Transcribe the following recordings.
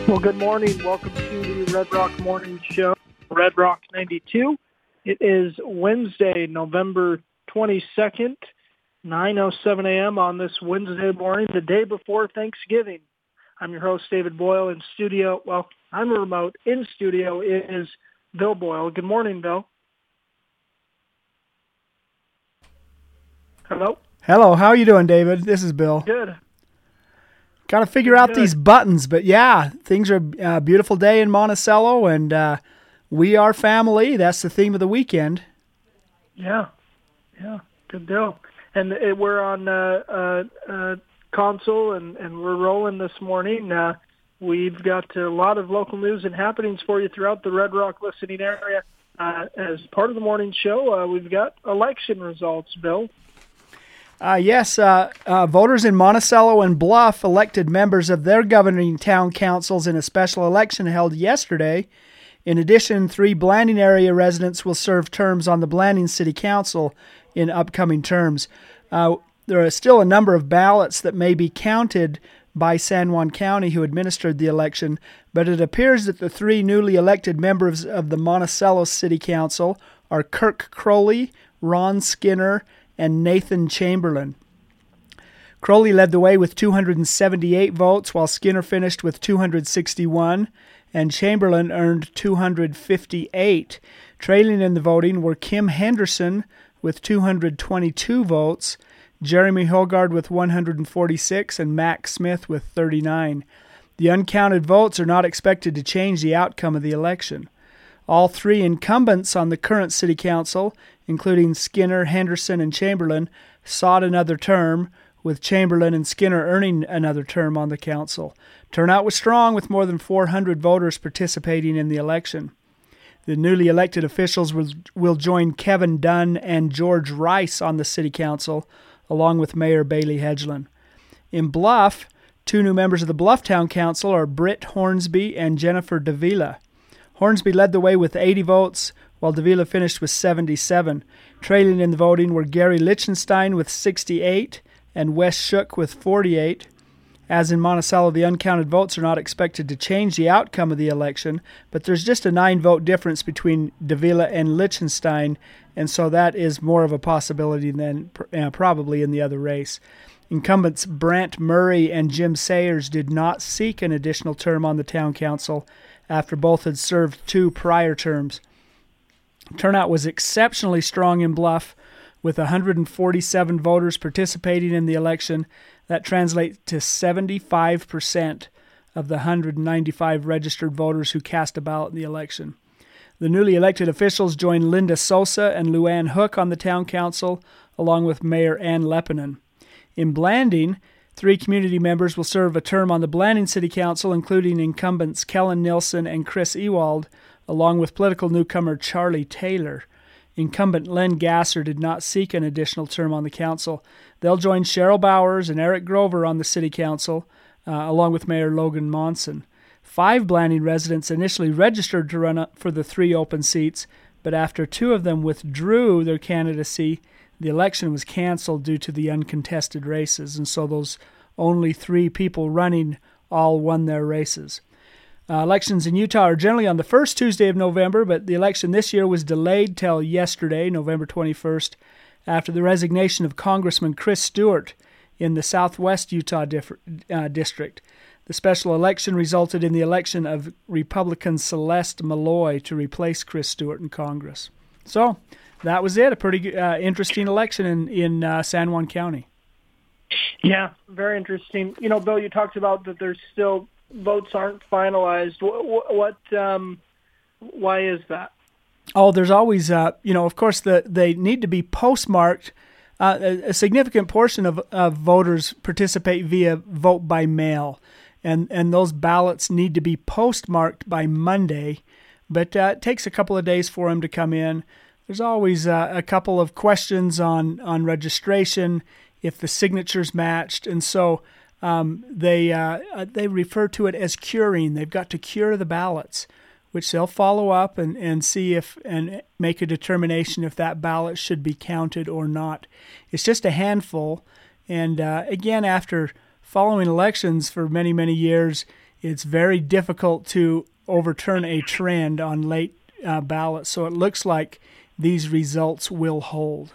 Well, good morning. Welcome to the Red Rock Morning Show, Red Rock 92. It is Wednesday, November 22nd, 9:07 a.m. on this Wednesday morning, the day before Thanksgiving. I'm your host, David Boyle, in studio. Well, I'm remote. In studio is Bill Boyle. Good morning, Bill. Hello? Hello, how are you doing, David? This is Bill. Good. Got to figure out these buttons, but yeah, things are a beautiful day in Monticello, and we are family. That's the theme of the weekend. Yeah, good deal. And we're on console, and we're rolling this morning. We've got a lot of local news and happenings for you throughout the Red Rock listening area. As part of the morning show, we've got election results, Bill. Yes, voters in Monticello and Bluff elected members of their governing town councils in a special election held yesterday. In addition, 3 Blanding area residents will serve terms on the Blanding City Council in upcoming terms. There are still a number of ballots that may be counted by San Juan County, who administered the election, but it appears that the 3 newly elected members of the Monticello City Council are Kirk Crowley, Ron Skinner, and Nathan Chamberlain. Crowley led the way with 278 votes, while Skinner finished with 261, and Chamberlain earned 258. Trailing in the voting were Kim Henderson with 222 votes, Jeremy Hogard with 146, and Max Smith with 39. The uncounted votes are not expected to change the outcome of the election. All 3 incumbents on the current city council, including Skinner, Henderson, and Chamberlain, sought another term, with Chamberlain and Skinner earning another term on the council. Turnout was strong, with more than 400 voters participating in the election. The newly elected officials will join Kevin Dunn and George Rice on the city council, along with Mayor Bailey Hedgeland. In Bluff, 2 new members of the Bluff Town Council are Britt Hornsby and Jennifer Davila. Hornsby led the way with 80 votes, while Davila finished with 77. Trailing in the voting were Gary Lichtenstein with 68 and Wes Shook with 48. As in Monticello, the uncounted votes are not expected to change the outcome of the election, but there's just a 9-vote difference between Davila and Lichtenstein, and so that is more of a possibility than probably in the other race. Incumbents Brant Murray and Jim Sayers did not seek an additional term on the town council after both had served 2 prior terms. Turnout was exceptionally strong in Bluff, with 147 voters participating in the election. That translates to 75% of the 195 registered voters who cast a ballot in the election. The newly elected officials joined Linda Sosa and Luann Hook on the town council, along with Mayor Ann Lepinen. In Blanding, 3 community members will serve a term on the Blanding City Council, including incumbents Kellen Nilsson and Chris Ewald, along with political newcomer Charlie Taylor. Incumbent Len Gasser did not seek an additional term on the council. They'll join Cheryl Bowers and Eric Grover on the city council, along with Mayor Logan Monson. 5 Blanding residents initially registered to run up for the 3 open seats, but after 2 of them withdrew their candidacy, the election was canceled due to the uncontested races, and so those only 3 people running all won their races. Elections in Utah are generally on the first Tuesday of November, but the election this year was delayed till yesterday, November 21st, after the resignation of Congressman Chris Stewart in the Southwest Utah district. The special election resulted in the election of Republican Celeste Malloy to replace Chris Stewart in Congress. So that was it, a pretty interesting election in San Juan County. Yeah, very interesting. You know, Bill, you talked about that there's still votes aren't finalized. Why is that? Oh, there's always, of course, they need to be postmarked. A significant portion of voters participate via vote by mail, and those ballots need to be postmarked by Monday, but it takes a couple of days for them to come in. There's always a couple of questions on registration, if the signatures matched, and so they refer to it as curing. They've got to cure the ballots, which they'll follow up and see if and make a determination if that ballot should be counted or not. It's just a handful, and again, after following elections for many, many years, it's very difficult to overturn a trend on late ballots. So it looks like these results will hold.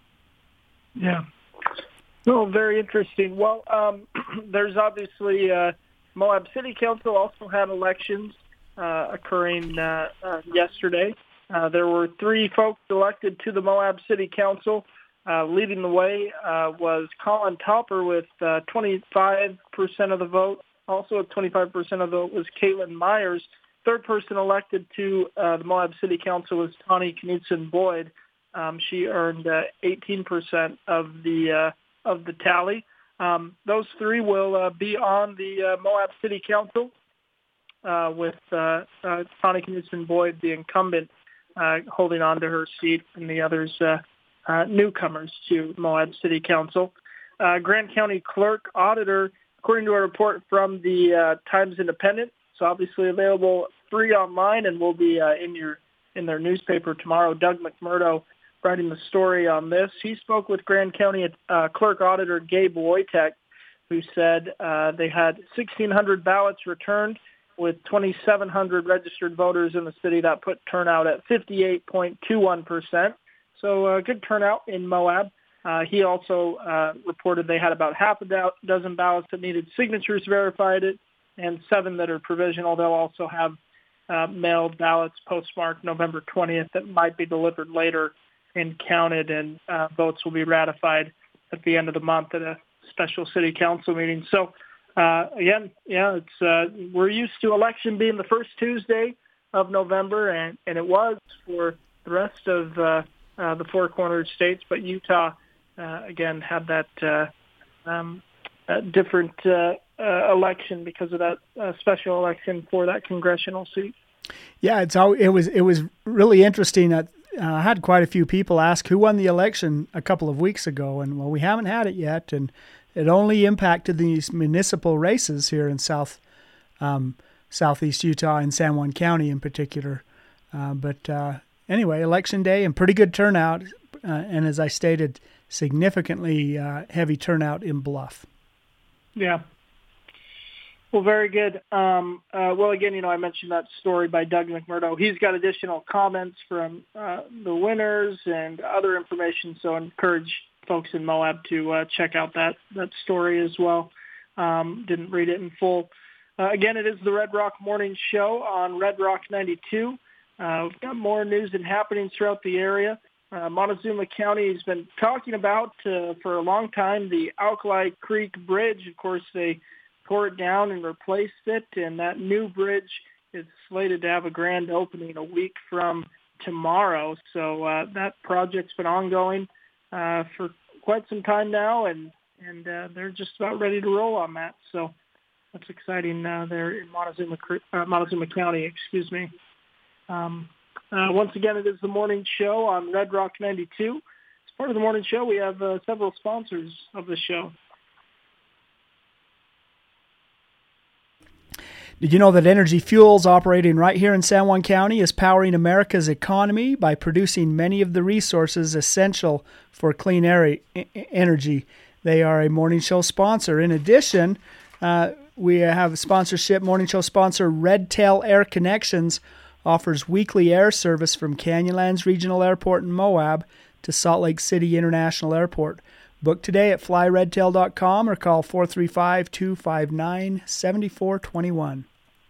Yeah. No, very interesting. Well, there's obviously Moab City Council also had elections occurring yesterday. There were 3 folks elected to the Moab City Council. Leading the way was Colin Topper with 25% of the vote. Also with 25% of the vote was Caitlin Myers. Third person elected to the Moab City Council was Tawny Knudsen-Boyd. She earned 18% of the tally. Those 3 will be on the Moab City Council, with Tawny Knudsen-Boyd, the incumbent, holding on to her seat, and the others newcomers to Moab City Council. Grand County Clerk Auditor, according to a report from the Times Independent, it's obviously available free online and will be in their newspaper tomorrow. Doug McMurdo writing the story on this. He spoke with Grand County Clerk Auditor Gabe Wojtek, who said they had 1,600 ballots returned with 2,700 registered voters in the city. That put turnout at 58.21%. So good turnout in Moab. He also reported they had about half a dozen ballots that needed signatures verified, and 7 that are provisional. They'll also have mailed ballots postmarked November 20th that might be delivered later and counted, and votes will be ratified at the end of the month at a special city council meeting. So again, it's we're used to election being the first Tuesday of November, and it was for the rest of the Four Corners states, but Utah again had that different election because of that special election for that congressional seat. Yeah, it was really interesting. I had quite a few people ask who won the election a couple of weeks ago, and well, we haven't had it yet, and it only impacted these municipal races here in southeast Utah and San Juan County in particular. But anyway, election day and pretty good turnout, and as I stated, significantly heavy turnout in Bluff. Yeah. Well, very good. Well, again, I mentioned that story by Doug McMurdo. He's got additional comments from the winners and other information, so I encourage folks in Moab to check out that story as well. Didn't read it in full. Again, it is the Red Rock Morning Show on Red Rock 92. We've got more news and happenings throughout the area. Montezuma County has been talking about for a long time the Alkali Creek Bridge. Of course, they tore it down and replaced it, and that new bridge is slated to have a grand opening a week from tomorrow. So that project's been ongoing for quite some time now, and they're just about ready to roll on that. So that's exciting there in Montezuma County. Excuse me. Once again, it is the morning show on Red Rock 92. As part of the morning show, we have several sponsors of the show. Did you know that Energy Fuels, operating right here in San Juan County, is powering America's economy by producing many of the resources essential for clean energy? They are a morning show sponsor. In addition, we have sponsorship. Morning show sponsor Redtail Air Connections offers weekly air service from Canyonlands Regional Airport in Moab to Salt Lake City International Airport. Book today at flyredtail.com or call 435-259-7421.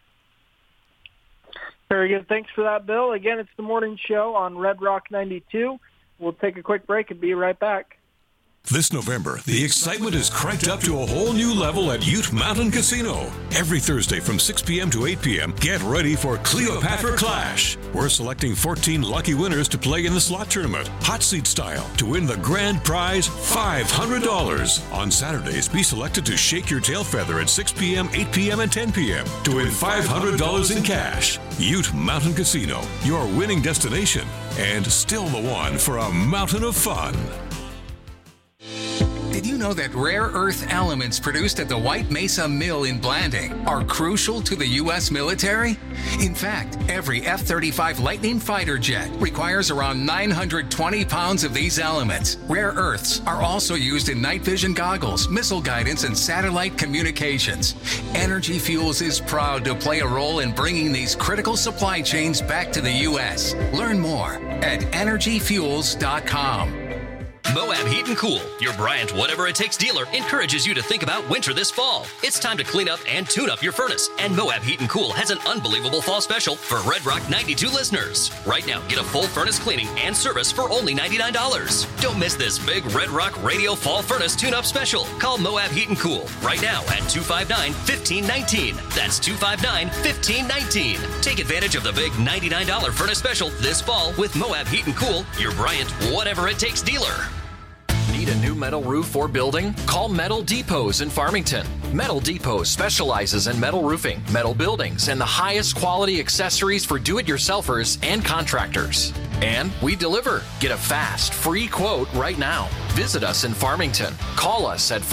Very good. Thanks for that, Bill. Again, it's the morning show on Red Rock 92. We'll take a quick break and be right back. This November, the excitement is cranked up to a whole new level at Ute Mountain Casino. Every Thursday from 6 p.m. to 8 p.m., get ready for Cleopatra Clash. We're selecting 14 lucky winners to play in the slot tournament, hot seat style, to win the grand prize, $500. On Saturdays, be selected to shake your tail feather at 6 p.m., 8 p.m., and 10 p.m. to win $500 in cash. Ute Mountain Casino, your winning destination, and still the one for a mountain of fun. Did you know that rare earth elements produced at the White Mesa Mill in Blanding are crucial to the U.S. military? In fact, every F-35 Lightning fighter jet requires around 920 pounds of these elements. Rare earths are also used in night vision goggles, missile guidance, and satellite communications. Energy Fuels is proud to play a role in bringing these critical supply chains back to the U.S. Learn more at energyfuels.com. Moab Heat and Cool, your Bryant Whatever It Takes dealer, encourages you to think about winter this fall. It's time to clean up and tune up your furnace, and Moab Heat and Cool has an unbelievable fall special for Red Rock 92 listeners. Right now, get a full furnace cleaning and service for only $99. Don't miss this big Red Rock Radio Fall Furnace Tune-Up special. Call Moab Heat and Cool right now at 259-1519. That's 259-1519. Take advantage of the big $99 furnace special this fall with Moab Heat and Cool, your Bryant Whatever It Takes dealer. Need a new metal roof or building? Call Metal Depots in Farmington. Metal Depot specializes in metal roofing, metal buildings, and the highest quality accessories for do-it-yourselfers and contractors. And we deliver. Get a fast, free quote right now. Visit us in Farmington. Call us at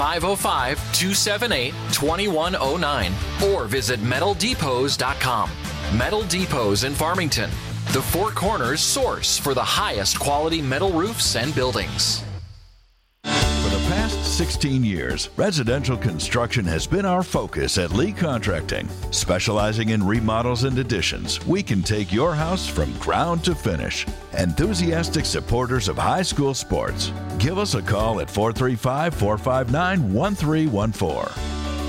505-278-2109 or visit metaldepots.com. Metal Depots in Farmington, the Four Corners source for the highest quality metal roofs and buildings. For the past 16 years, residential construction has been our focus at Lee Contracting. Specializing in remodels and additions, we can take your house from ground to finish. Enthusiastic supporters of high school sports, give us a call at 435-459-1314.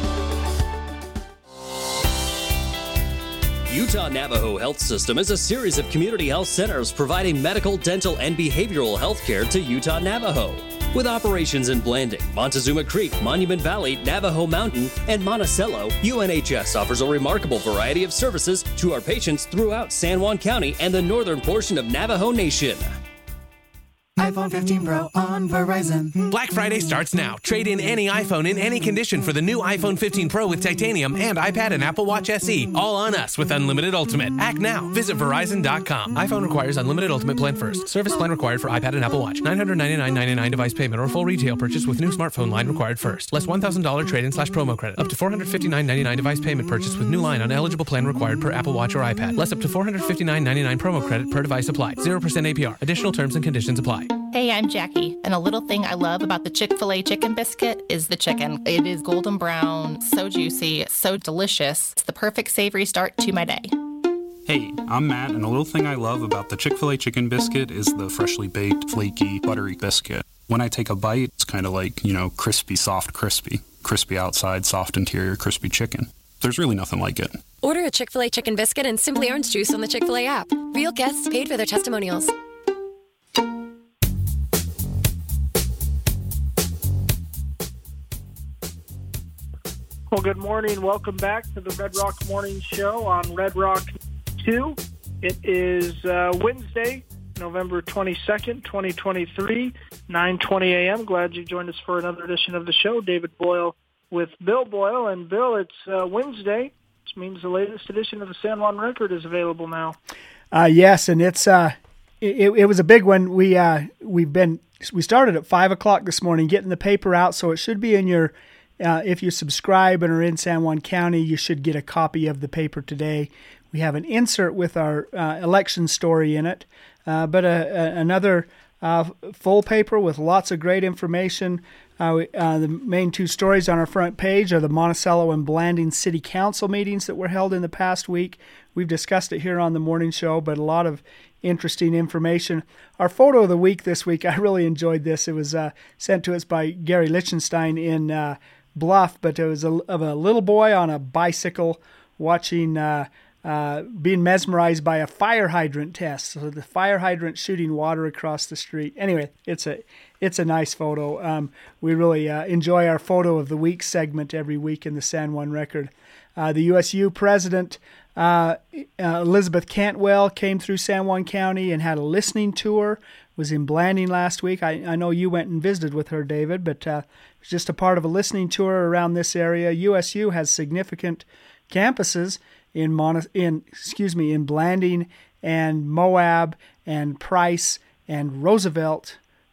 Utah Navajo Health System is a series of community health centers providing medical, dental, and behavioral health care to Utah Navajo. With operations in Blanding, Montezuma Creek, Monument Valley, Navajo Mountain, and Monticello, UNHS offers a remarkable variety of services to our patients throughout San Juan County and the northern portion of Navajo Nation. iPhone 15 Pro on Verizon. Black Friday starts now. Trade in any iPhone in any condition for the new iPhone 15 Pro with titanium and iPad and Apple Watch SE. All on us with Unlimited Ultimate. Act now. Visit Verizon.com. iPhone requires Unlimited Ultimate plan first. Service plan required for iPad and Apple Watch. $999.99 device payment or full retail purchase with new smartphone line required first. Less $1,000 trade-in/promo credit. Up to $459.99 device payment purchase with new line on eligible plan required per Apple Watch or iPad. Less up to $459.99 promo credit per device applied. 0% APR. Additional terms and conditions apply. Hey, I'm Jackie, and a little thing I love about the Chick-fil-A chicken biscuit is the chicken. It is golden brown, so juicy, so delicious. It's the perfect savory start to my day. Hey, I'm Matt, and a little thing I love about the Chick-fil-A chicken biscuit is the freshly baked, flaky, buttery biscuit. When I take a bite, it's kind of like, crispy, soft, crispy. Crispy outside, soft interior, crispy chicken. There's really nothing like it. Order a Chick-fil-A chicken biscuit and Simply Orange Juice on the Chick-fil-A app. Real guests paid for their testimonials. Well, good morning. Welcome back to the Red Rock Morning Show on Red Rock 2. It is Wednesday, November 22nd, 2023, 9:20 a.m. Glad you joined us for another edition of the show. David Boyle with Bill Boyle. And, Bill, it's Wednesday, which means the latest edition of the San Juan Record is available now. Yes, and it's it was a big one. We started at 5 o'clock this morning getting the paper out, so it should be in your if you subscribe and are in San Juan County, you should get a copy of the paper today. We have an insert with our election story in it, but another full paper with lots of great information. The main two stories on our front page are the Monticello and Blanding City Council meetings that were held in the past week. We've discussed it here on the morning show, but a lot of interesting information. Our photo of the week this week, I really enjoyed this. It was sent to us by Gary Lichtenstein in Bluff, but it was of a little boy on a bicycle watching, being mesmerized by a fire hydrant test. So the fire hydrant shooting water across the street. Anyway, it's a nice photo. We really enjoy our photo of the week segment every week in the San Juan Record. The USU president, Elizabeth Cantwell, came through San Juan County and had a listening tour. Was in Blanding last week. I know you went and visited with her, David, but it was just a part of a listening tour around this area. USU has significant campuses in Blanding and Moab and Price and Roosevelt,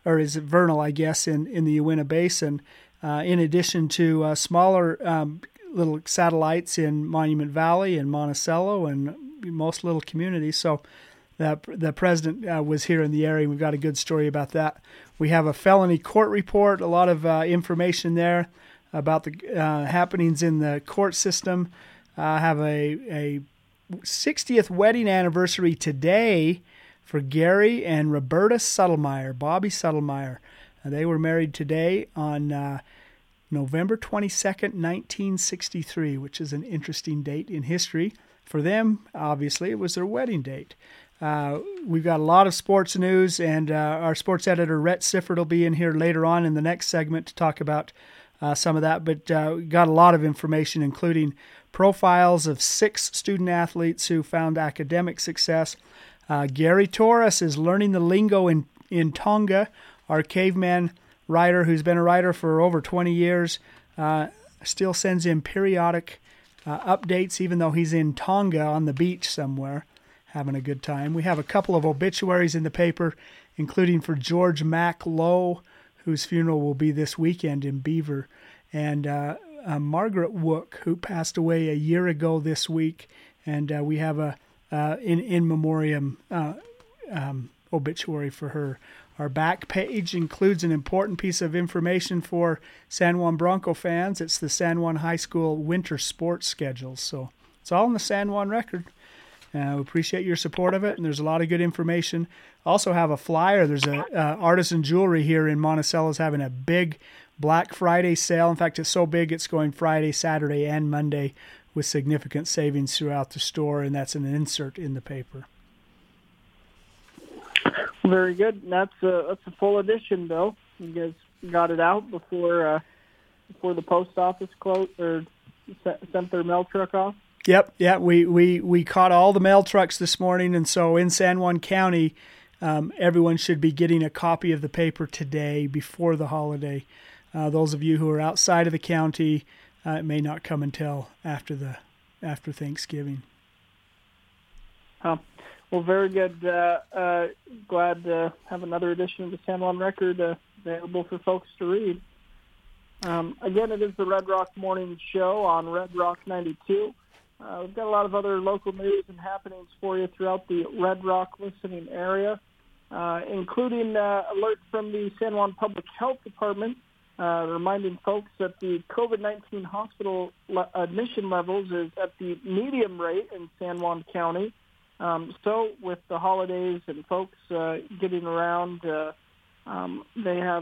or is it vernal, I guess, in the Uinta Basin, in addition to smaller little satellites in Monument Valley and Monticello and most little communities. So the president was here in the area. We've got a good story about that. We have a felony court report, a lot of information there about the happenings in the court system. Have a 60th wedding anniversary today for Gary and Roberta Suttlemeyer, Bobby Suttlemeyer. They were married today on November 22nd, 1963, which is an interesting date in history. For them, obviously, it was their wedding date. We've got a lot of sports news, and our sports editor, Rhett Sifford, will be in here later on in the next segment to talk about some of that. But we got a lot of information, including profiles of 6 student-athletes who found academic success. Gary Torres is learning the lingo in Tonga. Our caveman writer, who's been a writer for over 20 years, still sends in periodic updates, even though he's in Tonga on the beach somewhere, having a good time. We have a couple of obituaries in the paper, including for George Mack Lowe, whose funeral will be this weekend in Beaver, and Margaret Wook, who passed away a year ago this week, and we have a in memoriam obituary for her. Our back page includes an important piece of information for San Juan Bronco fans. It's the San Juan High School winter sports schedules. So it's all in the San Juan Record. We appreciate your support of it, and there's a lot of good information. Also have a flyer. There's a Artisan Jewelry here in Monticello is having a big Black Friday sale. In fact, it's so big it's going Friday, Saturday, and Monday with significant savings throughout the store, and that's an insert in the paper. Very good. That's a full edition, Bill. You guys got it out before the post office closed or sent their mail truck off. Yep. Yeah. We caught all the mail trucks this morning, and so in San Juan County, everyone should be getting a copy of the paper today before the holiday. Those of you who are outside of the county, it may not come until after Thanksgiving. Well, very good. Glad to have another edition of the San Juan Record available for folks to read. Again, it is the Red Rock Morning Show on Red Rock 92. We've got a lot of other local news and happenings for you throughout the Red Rock listening area, including alerts from the San Juan Public Health Department, reminding folks that the COVID-19 hospital admission levels is at the medium rate in San Juan County. So with the holidays and folks getting around, they have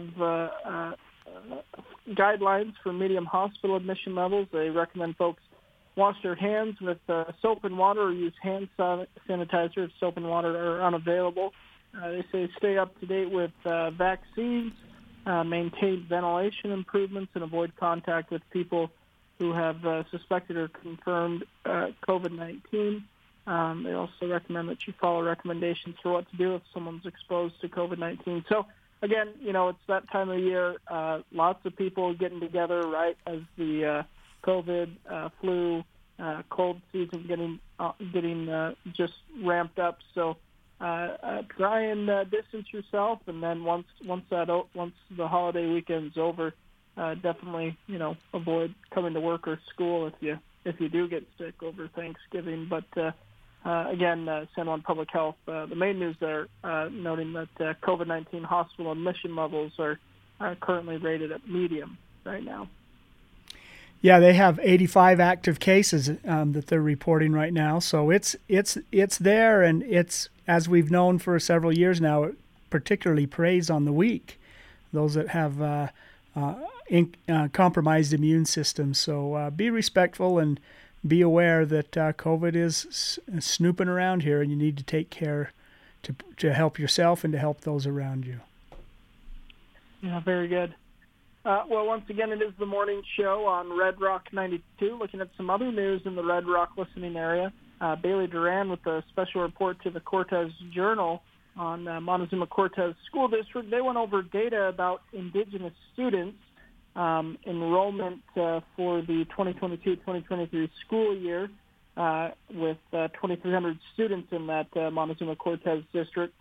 guidelines for medium hospital admission levels. They recommend folks wash their hands with soap and water or use hand sanitizer if soap and water are unavailable. They say stay up to date with vaccines, maintain ventilation improvements, and avoid contact with people who have suspected or confirmed COVID-19. They also recommend that you follow recommendations for what to do if someone's exposed to COVID-19. So, again, it's that time of year. Lots of people getting together, right, as the COVID, flu, cold season getting just ramped up. So try and distance yourself, and then once the holiday weekend's over, definitely avoid coming to work or school if you do get sick over Thanksgiving. But again, San Juan Public Health, the main news there, noting that COVID-19 hospital admission levels are currently rated at medium right now. Yeah, they have 85 active cases that they're reporting right now. So it's there, and it's, as we've known for several years now, it particularly preys on the weak, those that have compromised immune systems. So be respectful and be aware that COVID is snooping around here, and you need to take care to help yourself and to help those around you. Yeah, very good. Well, once again, it is the morning show on Red Rock 92. Looking at some other news in the Red Rock listening area, Bailey Duran with a special report to the Cortez Journal on Montezuma Cortez School District. They went over data about Indigenous students enrollment for the 2022-2023 school year with 2,300 students in that Montezuma Cortez district.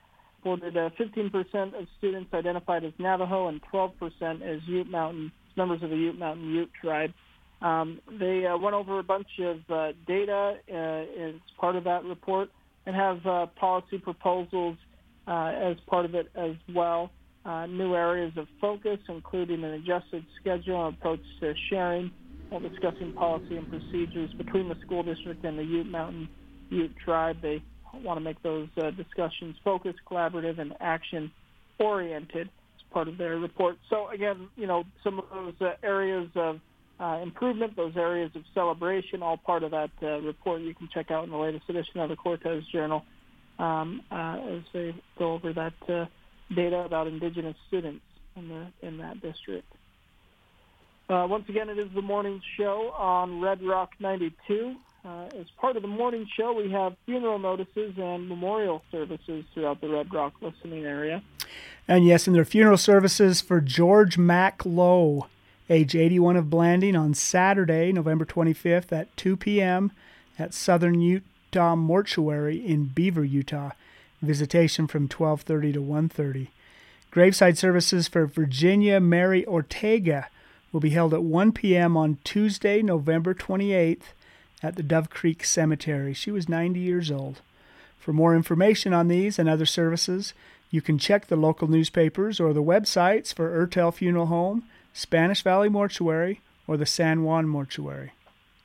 reported 15% of students identified as Navajo and 12% as Ute Mountain, members of the Ute Mountain Ute tribe. They went over a bunch of data as part of that report and have policy proposals as part of it as well. New areas of focus, including an adjusted schedule and approach to sharing, while discussing policy and procedures between the school district and the Ute Mountain Ute tribe. They want to make those discussions focused, collaborative, and action-oriented as part of their report. So again, some of those areas of improvement, those areas of celebration, all part of that report you can check out in the latest edition of the Cortez Journal as they go over that data about Indigenous students in that district. Once again, it is the morning show on Red Rock 92. As part of the morning show, we have funeral notices and memorial services throughout the Red Rock listening area. And yes, and there are funeral services for George Mac Lowe, age 81 of Blanding, on Saturday, November 25th at 2 p.m. at Southern Utah Mortuary in Beaver, Utah. Visitation from 12:30 to 1:30. Graveside services for Virginia Mary Ortega will be held at 1 p.m. on Tuesday, November 28th at the Dove Creek Cemetery. She was 90 years old. For more information on these and other services, you can check the local newspapers or the websites for Ertel Funeral Home, Spanish Valley Mortuary, or the San Juan Mortuary.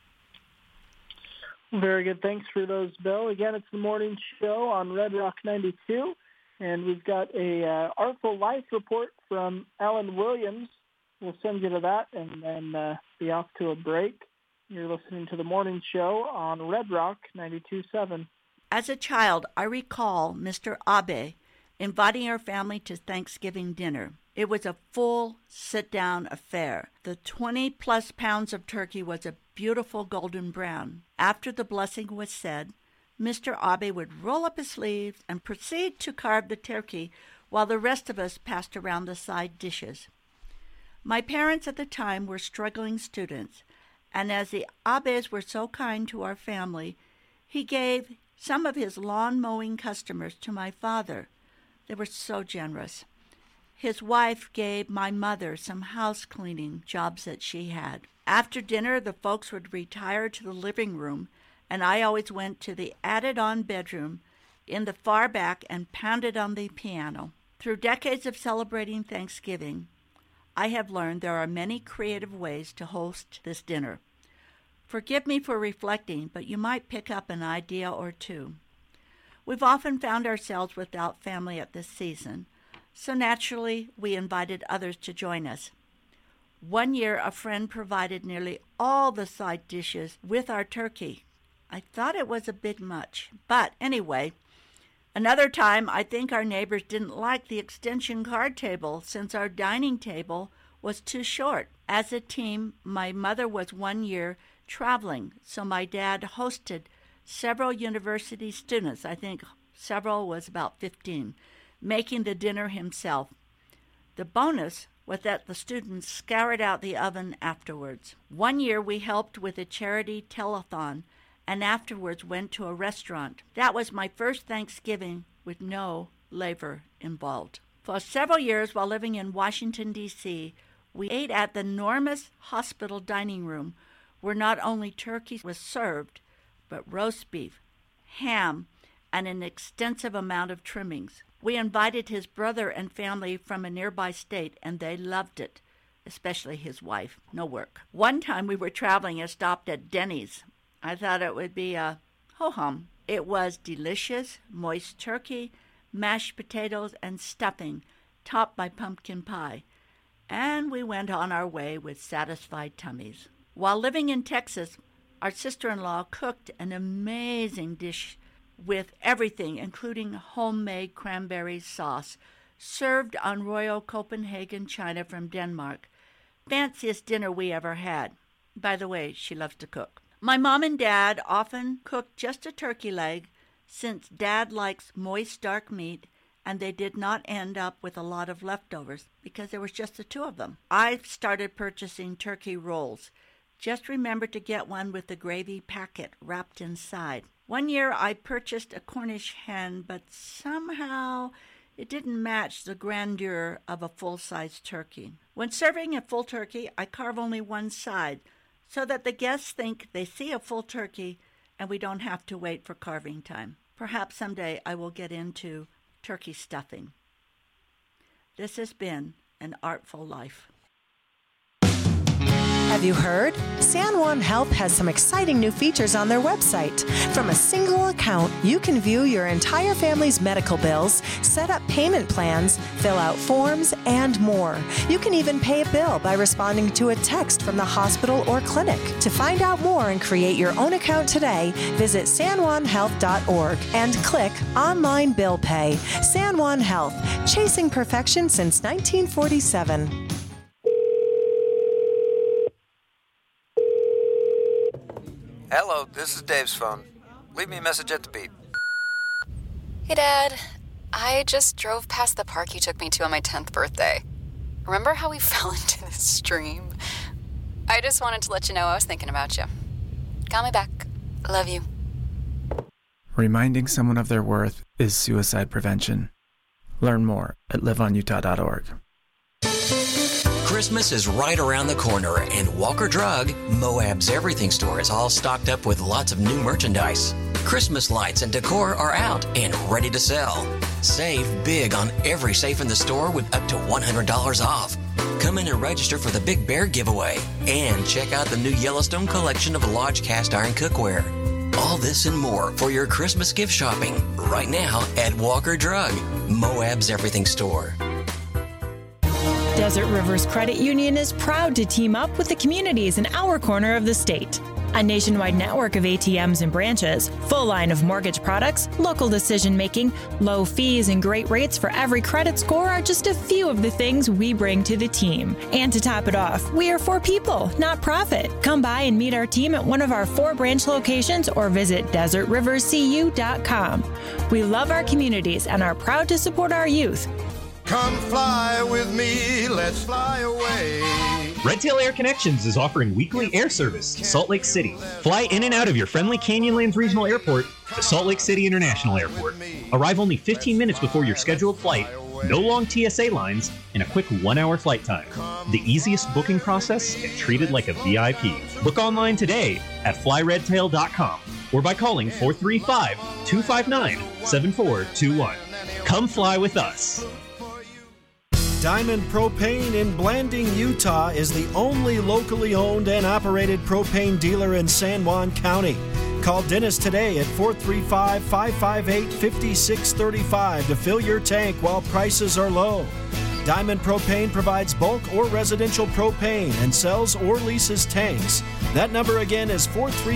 Very good. Thanks for those, Bill. Again, it's the morning show on Red Rock 92, and we've got a Artful Life report from Alan Williams. We'll send you to that and then be off to a break. You're listening to the morning show on Red Rock 92.7. As a child, I recall Mr. Abe inviting our family to Thanksgiving dinner. It was a full sit-down affair. The 20-plus pounds of turkey was a beautiful golden brown. After the blessing was said, Mr. Abe would roll up his sleeves and proceed to carve the turkey while the rest of us passed around the side dishes. My parents at the time were struggling students, and as the Abes were so kind to our family, he gave some of his lawn-mowing customers to my father. They were so generous. His wife gave my mother some house-cleaning jobs that she had. After dinner, the folks would retire to the living room, and I always went to the added-on bedroom in the far back and pounded on the piano. Through decades of celebrating Thanksgiving, I have learned there are many creative ways to host this dinner. Forgive me for reflecting, but you might pick up an idea or two. We've often found ourselves without family at this season, so naturally we invited others to join us. One year, a friend provided nearly all the side dishes with our turkey. I thought it was a bit much, but anyway, another time I think our neighbors didn't like the extension card table since our dining table was too short. As a team, my mother was 1 year traveling, so my dad hosted several university students. I think several was about 15, making the dinner himself. The bonus was that the students scoured out the oven afterwards. 1 year we helped with a charity telethon and afterwards went to a restaurant. That was my first Thanksgiving with no labor involved. For several years while living in Washington, D.C., we ate at the enormous hospital dining room where not only turkey was served, but roast beef, ham, and an extensive amount of trimmings. We invited his brother and family from a nearby state, and they loved it, especially his wife. No work. One time we were traveling and stopped at Denny's. I thought it would be a ho-hum. It was delicious, moist turkey, mashed potatoes, and stuffing, topped by pumpkin pie. And we went on our way with satisfied tummies. While living in Texas, our sister-in-law cooked an amazing dish with everything, including homemade cranberry sauce, served on Royal Copenhagen china from Denmark. Fanciest dinner we ever had. By the way, she loves to cook. My mom and dad often cooked just a turkey leg, since Dad likes moist, dark meat, and they did not end up with a lot of leftovers because there was just the two of them. I started purchasing turkey rolls. Just remember to get one with the gravy packet wrapped inside. 1 year I purchased a Cornish hen, but somehow It didn't match the grandeur of a full-size turkey. When serving a full turkey, I carve only one side so that the guests think they see a full turkey and we don't have to wait for carving time. Perhaps someday I will get into turkey stuffing. This has been An Artful Life. Have you heard? San Juan Health has some exciting new features on their website. From a single account, you can view your entire family's medical bills, set up payment plans, fill out forms, and more. You can even pay a bill by responding to a text from the hospital or clinic. To find out more and create your own account today, visit sanjuanhealth.org and click Online Bill Pay. San Juan Health, chasing perfection since 1947. Hello, this is Dave's phone. Leave me a message at the beep. Hey, Dad. I just drove past the park you took me to on my 10th birthday. Remember how we fell into the stream? I just wanted to let you know I was thinking about you. Call me back. Love you. Reminding someone of their worth is suicide prevention. Learn more at liveonutah.org. Christmas is right around the corner, and Walker Drug, Moab's everything store, is all stocked up with lots of new merchandise. Christmas lights and decor are out and ready to sell. Save big on every safe in the store with up to $100 off. Come in and register for the Big Bear giveaway, and check out the new Yellowstone collection of Lodge cast iron cookware. All this and more for your Christmas gift shopping right now at Walker Drug, Moab's everything store. Desert Rivers Credit Union is proud to team up with the communities in our corner of the state. A nationwide network of ATMs and branches, full line of mortgage products, local decision-making, low fees, and great rates for every credit score are just a few of the things we bring to the team. And to top it off, we are for people, not profit. Come by and meet our team at one of our 4 branch locations or visit desertriverscu.com. We love our communities and are proud to support our youth. Come fly with me, let's fly away. Red Tail Air Connections is offering weekly air service to Salt Lake City. Fly in and out of your friendly Canyonlands Regional Airport to Salt Lake City International Airport. Arrive only 15 minutes before your scheduled flight, no long TSA lines, and a quick 1-hour flight time. The easiest booking process and treated like a VIP. Book online today at flyredtail.com or by calling 435-259-7421. Come fly with us. Diamond Propane in Blanding, Utah is the only locally owned and operated propane dealer in San Juan County. Call Dennis today at 435-558-5635 to fill your tank while prices are low. Diamond Propane provides bulk or residential propane and sells or leases tanks. That number again is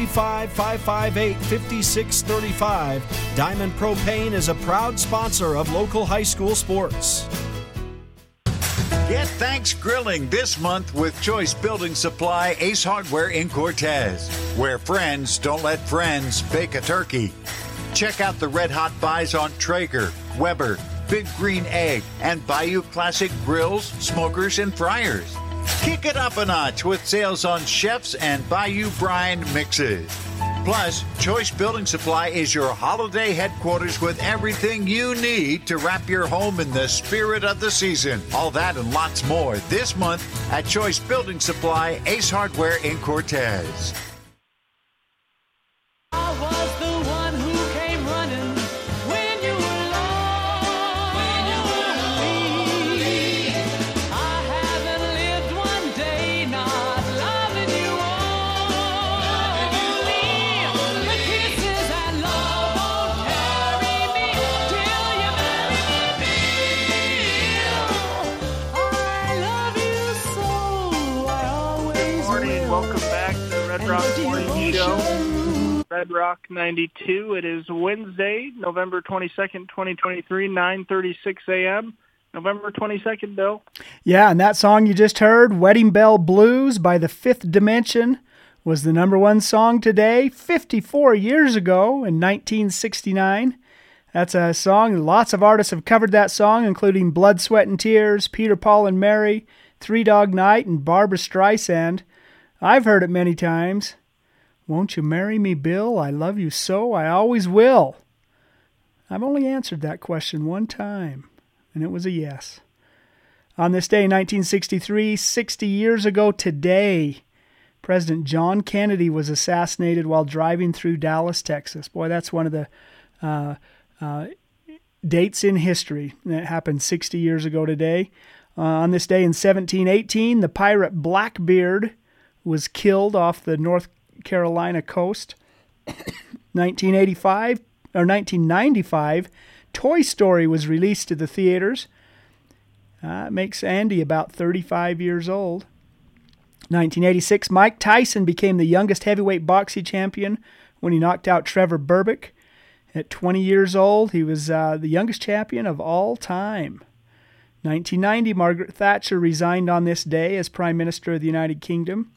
435-558-5635. Diamond Propane is a proud sponsor of local high school sports. Get Thanks Grilling this month with Choice Building Supply Ace Hardware in Cortez, where friends don't let friends bake a turkey. Check out the red hot buys on Traeger, Weber, Big Green Egg, and Bayou Classic grills, smokers, and fryers. Kick it up a notch with sales on chefs and Bayou Brine mixes. Plus, Choice Building Supply is your holiday headquarters with everything you need to wrap your home in the spirit of the season. All that and lots more this month at Choice Building Supply, Ace Hardware in Cortez. Red Rock 92. It is Wednesday, November 22nd, 2023, 9:36 a.m. November 22nd, Bill. Yeah, and that song you just heard, Wedding Bell Blues by the Fifth Dimension, was the #1 song today, 54 years ago in 1969. That's a song, lots of artists have covered that song, including Blood, Sweat, and Tears, Peter, Paul, and Mary, Three Dog Night, and Barbra Streisand. I've heard it many times. Won't you marry me, Bill? I love you so, I always will. I've only answered that question one time. And it was a yes. On this day in 1963, 60 years ago today, President John Kennedy was assassinated while driving through Dallas, Texas. Boy, that's one of the dates in history. That happened 60 years ago today. On this day in 1718, the pirate Blackbeard was killed off the North Carolina coast. 1995, Toy Story was released to the theaters. It makes Andy about 35 years old. 1986, Mike Tyson became the youngest heavyweight boxing champion when he knocked out Trevor Berbick. At 20 years old, he was the youngest champion of all time. 1990, Margaret Thatcher resigned on this day as Prime Minister of the United Kingdom.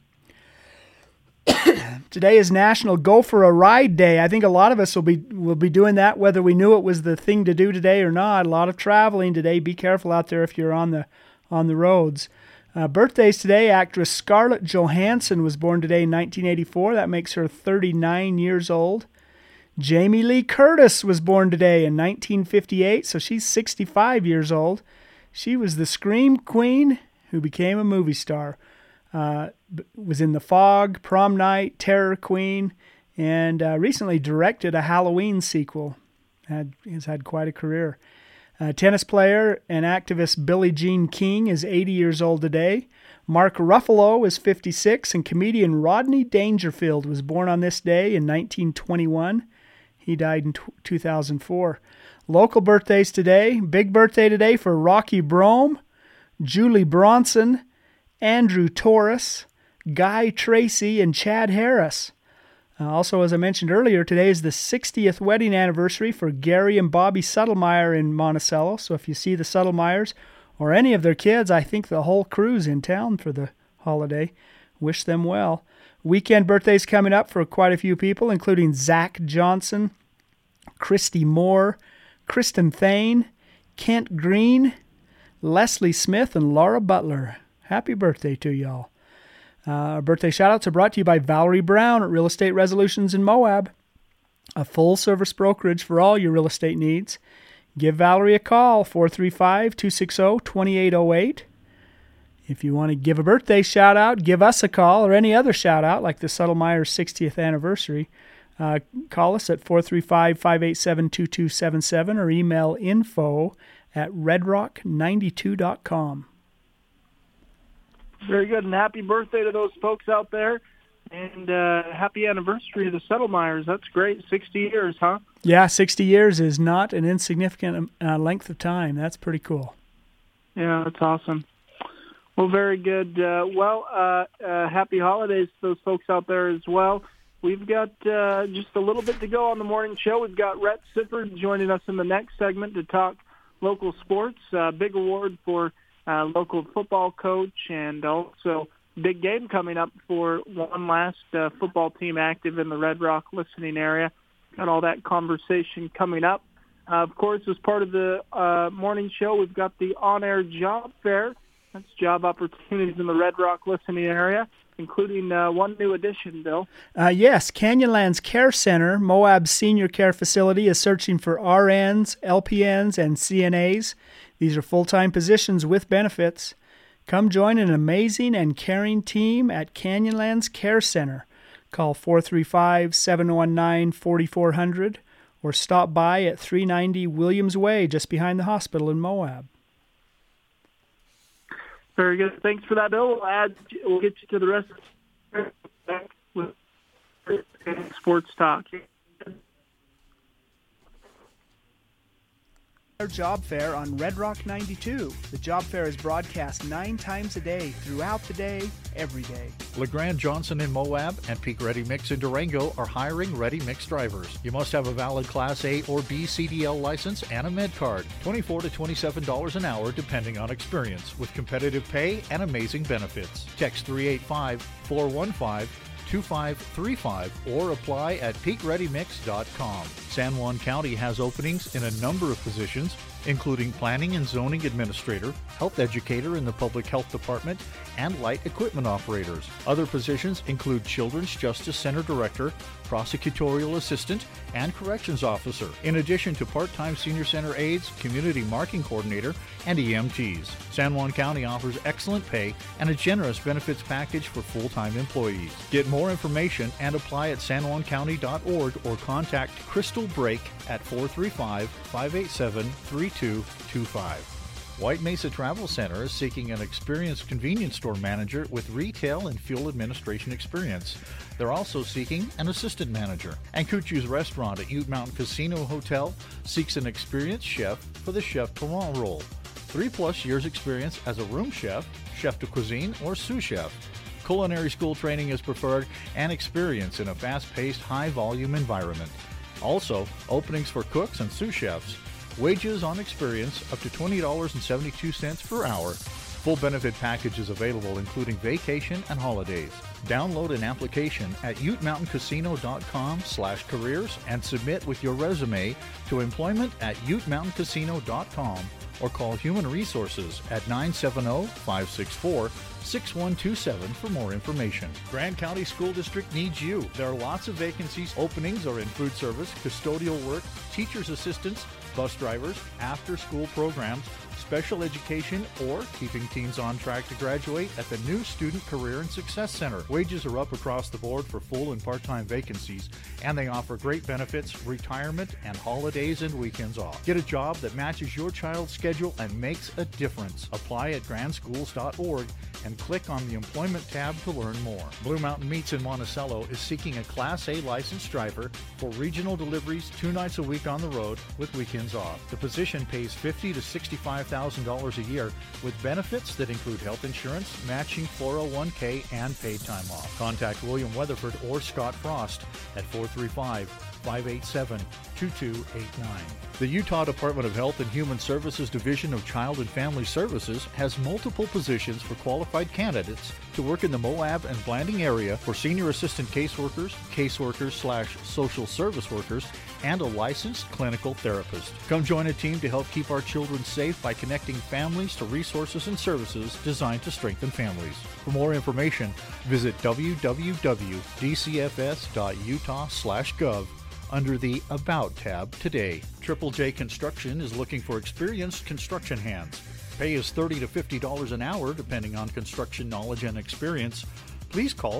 Today is National Go for a Ride Day. I think a lot of us will be doing that, whether we knew it was the thing to do today or not. A lot of traveling today. Be careful out there if you're on the roads. Birthdays today: actress Scarlett Johansson was born today in 1984. That makes her 39 years old. Jamie Lee Curtis was born today in 1958, so she's 65 years old. She was the Scream Queen who became a movie star. Was in The Fog, Prom Night, Terror Queen, and recently directed a Halloween sequel. Has had quite a career. Tennis player and activist Billie Jean King is 80 years old today. Mark Ruffalo is 56, and comedian Rodney Dangerfield was born on this day in 1921. He died in 2004. Local birthdays today. Big birthday today for Rocky Brome, Julie Bronson, Andrew Torres, Guy Tracy, and Chad Harris. Also, as I mentioned earlier, today is the 60th wedding anniversary for Gary and Bobby Suttlemeyer in Monticello. So if you see the Suttlemeyers or any of their kids, I think the whole crew's in town for the holiday. Wish them well. Weekend birthdays coming up for quite a few people, including Zach Johnson, Christy Moore, Kristen Thane, Kent Green, Leslie Smith, and Laura Butler. Happy birthday to y'all. Our birthday shout-outs are brought to you by Valerie Brown at Real Estate Resolutions in Moab, a full-service brokerage for all your real estate needs. Give Valerie a call, 435-260-2808. If you want to give a birthday shout-out, give us a call, or any other shout-out like the Suttlemeyer's 60th anniversary. Call us at 435-587-2277 or email info@redrock92.com. Very good, and happy birthday to those folks out there, and happy anniversary to the Suttlemeyers. That's great, 60 years, huh? Yeah, 60 years is not an insignificant length of time. That's pretty cool. Yeah, that's awesome. Well, very good. Happy holidays to those folks out there as well. We've got just a little bit to go on the morning show. We've got Rhett Sifford joining us in the next segment to talk local sports. Big award for local football coach, and also big game coming up for one last football team active in the Red Rock listening area. Got all that conversation coming up. Of course, as part of the morning show, we've got the on-air job fair. That's job opportunities in the Red Rock listening area, including one new addition, Bill. Yes, Canyonlands Care Center, Moab's senior care facility, is searching for RNs, LPNs, and CNAs. These are full-time positions with benefits. Come join an amazing and caring team at Canyonlands Care Center. Call 435-719-4400 or stop by at 390 Williams Way, just behind the hospital in Moab. Very good. Thanks for that, Bill. We'll get you to the rest of the sports talk. Our job fair on Red Rock 92. The job fair is broadcast 9 times a day, throughout the day, every day. LeGrand Johnson in Moab and Peak Ready Mix in Durango are hiring ready mix drivers. You must have a valid Class A or B CDL license and a med card. $24 to $27 an hour depending on experience, with competitive pay and amazing benefits. Text 385-415-2535 or apply at peakreadymix.com. San Juan County has openings in a number of positions. including planning and zoning administrator, health educator in the public health department, and light equipment operators. Other positions include Children's Justice Center Director, prosecutorial assistant, and corrections officer, in addition to part-time senior center aides, community marking coordinator, and EMTs. San Juan County offers excellent pay and a generous benefits package for full-time employees. Get more information and apply at sanjuancounty.org or contact Crystal Brake at 435-587-3225. White Mesa Travel Center is seeking an experienced convenience store manager with retail and fuel administration experience. They're also seeking an assistant manager. And Cucci's Restaurant at Ute Mountain Casino Hotel seeks an experienced chef for the chef Tourant role. 3+ years experience as a room chef, chef de cuisine, or sous chef. Culinary school training is preferred and experience in a fast-paced, high-volume environment. Also, openings for cooks and sous chefs. Wages on experience up to $20.72 per hour. Full benefit packages available including vacation and holidays. Download an application at utemountaincasino.com/careers and submit with your resume to employment@utemountain.casino.com or call Human Resources at 970-564-6127 for more information. Grand County School District needs you. There are lots of vacancies. Openings are in food service, custodial work, teacher's assistants, bus drivers, after-school programs, special education, or keeping teens on track to graduate at the new Student Career and Success Center. Wages are up across the board for full and part-time vacancies, and they offer great benefits, retirement, and holidays and weekends off. Get a job that matches your child's schedule and makes a difference. Apply at grandschools.org and click on the Employment tab to learn more. Blue Mountain Meats in Monticello is seeking a Class A licensed driver for regional deliveries 2 nights a week on the road with weekends off. The position pays $50,000 to $65,000 a year with benefits that include health insurance, matching 401k, and paid time off. Contact William Weatherford or Scott Frost at 435-587-2289. The Utah Department of Health and Human Services Division of Child and Family Services has multiple positions for qualified candidates to work in the Moab and Blanding area for senior assistant caseworkers/social service workers, and a licensed clinical therapist. Come join a team to help keep our children safe by connecting families to resources and services designed to strengthen families. For more information, visit www.dcfs.utah/gov under the About tab today. Triple J Construction is looking for experienced construction hands. Pay is $30 to $50 an hour, depending on construction knowledge and experience. Please call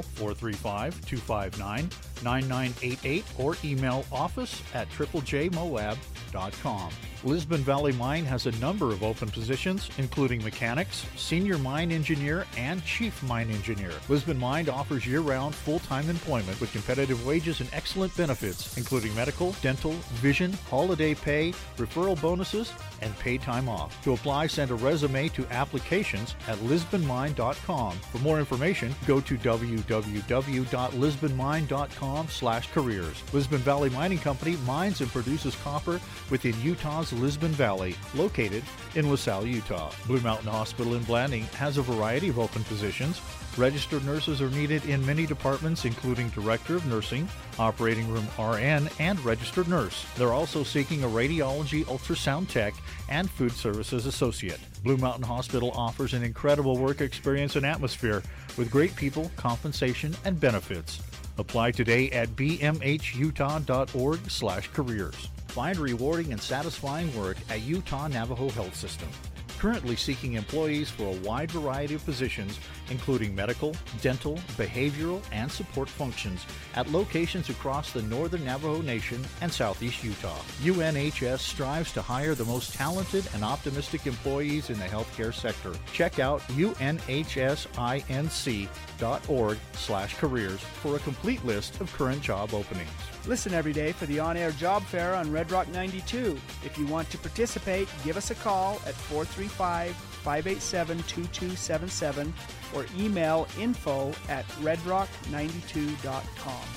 435-259-9988 or email office@triplejmoab.com. Lisbon Valley Mine has a number of open positions, including mechanics, senior mine engineer, and chief mine engineer. Lisbon Mine offers year-round full-time employment with competitive wages and excellent benefits, including medical, dental, vision, holiday pay, referral bonuses, and paid time off. To apply, send a resume to applications@lisbonmine.com. For more information, go to www.lisbonmine.com/careers. Lisbon Valley Mining Company mines and produces copper within Utah's Lisbon Valley, located in LaSalle, Utah. Blue Mountain Hospital in Blanding has a variety of open positions. Registered nurses are needed in many departments, including Director of Nursing, Operating Room RN, and Registered Nurse. They're also seeking a Radiology Ultrasound Tech and Food Services Associate. Blue Mountain Hospital offers an incredible work experience and atmosphere with great people, compensation, and benefits. Apply today at bmhutah.org/careers. Find rewarding and satisfying work at Utah Navajo Health System. Currently seeking employees for a wide variety of positions, including medical, dental, behavioral, and support functions at locations across the northern Navajo Nation and southeast Utah. UNHS strives to hire the most talented and optimistic employees in the healthcare sector. Check out unhsinc.org/careers for a complete list of current job openings. Listen every day for the on-air job fair on Red Rock 92. If you want to participate, give us a call at 435-587-2277 or email info@redrock92.com.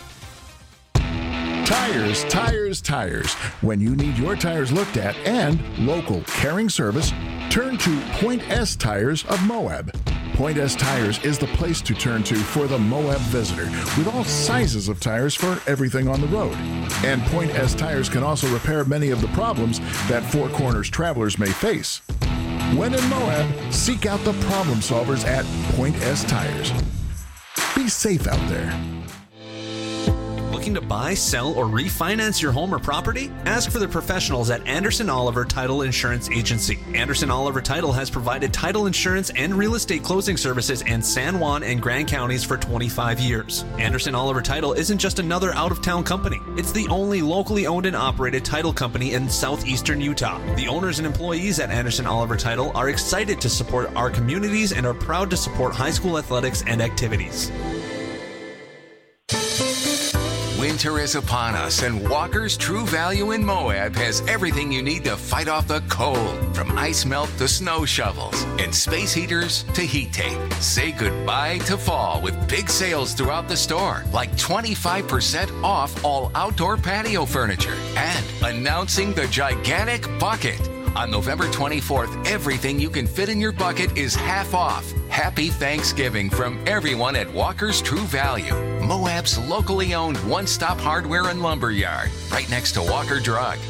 Tires, tires, tires. When you need your tires looked at and local caring service, turn to Point S Tires of Moab. Point S Tires is the place to turn to for the Moab visitor, with all sizes of tires for everything on the road. And Point S Tires can also repair many of the problems that Four Corners travelers may face. When in Moab, seek out the problem solvers at Point S Tires. Be safe out there. Looking to buy, sell, or refinance your home or property? Ask for the professionals at Anderson Oliver Title Insurance Agency. Anderson Oliver Title has provided title insurance and real estate closing services in San Juan and Grand counties for 25 years. Anderson Oliver Title isn't just another out-of-town company. It's the only locally owned and operated title company in southeastern Utah. The owners and employees at Anderson Oliver Title are excited to support our communities and are proud to support high school athletics and activities. Winter is upon us, and Walker's True Value in Moab has everything you need to fight off the cold, from ice melt to snow shovels and space heaters to heat tape. Say goodbye to fall with big sales throughout the store, like 25% off all outdoor patio furniture. And announcing the gigantic bucket. On November 24th, everything you can fit in your bucket is half off. Happy Thanksgiving from everyone at Walker's True Value, Moab's locally owned one-stop hardware and lumber yard, right next to Walker Drug.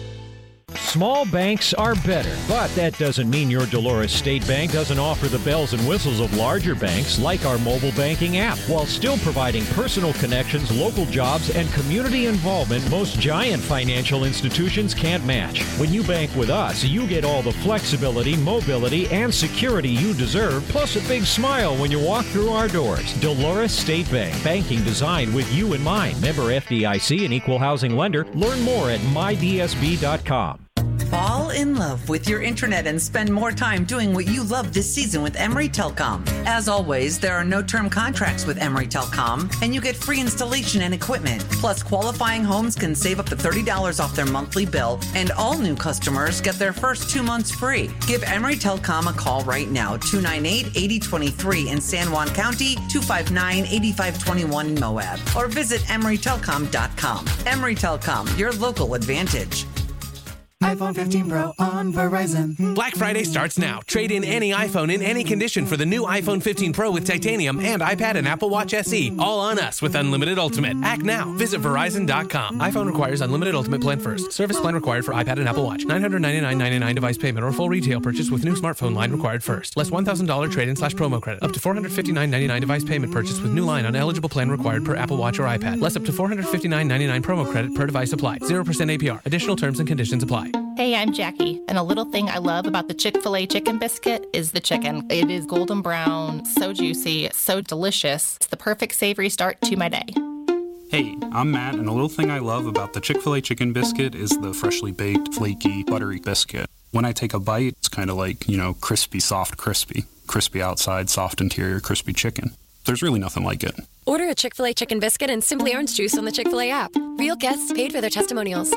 Small banks are better, but that doesn't mean your Dolores State Bank doesn't offer the bells and whistles of larger banks like our mobile banking app, while still providing personal connections, local jobs, and community involvement most giant financial institutions can't match. When you bank with us, you get all the flexibility, mobility, and security you deserve, plus a big smile when you walk through our doors. Dolores State Bank, banking designed with you in mind. Member FDIC, an equal housing lender. Learn more at mydsb.com. Fall in love with your internet and spend more time doing what you love this season with Emory Telecom. As always, there are no-term contracts with Emory Telecom, and you get free installation and equipment. Plus, qualifying homes can save up to $30 off their monthly bill, and all new customers get their first 2 months free. Give Emory Telecom a call right now, 298-8023 in San Juan County, 259-8521 in Moab, or visit EmoryTelecom.com. Emory Telecom, your local advantage. iPhone 15 Pro on Verizon. Black Friday starts now. Trade in any iPhone in any condition for the new iPhone 15 Pro with titanium and iPad and Apple Watch SE. All on us with Unlimited Ultimate. Act now. Visit Verizon.com. iPhone requires Unlimited Ultimate plan first. Service plan required for iPad and Apple Watch. $999.99 device payment or full retail purchase with new smartphone line required first. Less $1,000 trade-in/promo credit. Up to $459.99 device payment purchase with new line on eligible plan required per Apple Watch or iPad. Less up to $459.99 promo credit per device applied. 0% APR. Additional terms and conditions apply. Hey, I'm Jackie, and a little thing I love about the Chick-fil-A chicken biscuit is the chicken. It is golden brown, so juicy, so delicious. It's the perfect savory start to my day. Hey, I'm Matt, and a little thing I love about the Chick-fil-A chicken biscuit is the freshly baked, flaky, buttery biscuit. When I take a bite, it's kind of like, crispy, soft, crispy. Crispy outside, soft interior, crispy chicken. There's really nothing like it. Order a Chick-fil-A chicken biscuit and Simply Orange Juice on the Chick-fil-A app. Real guests paid for their testimonials.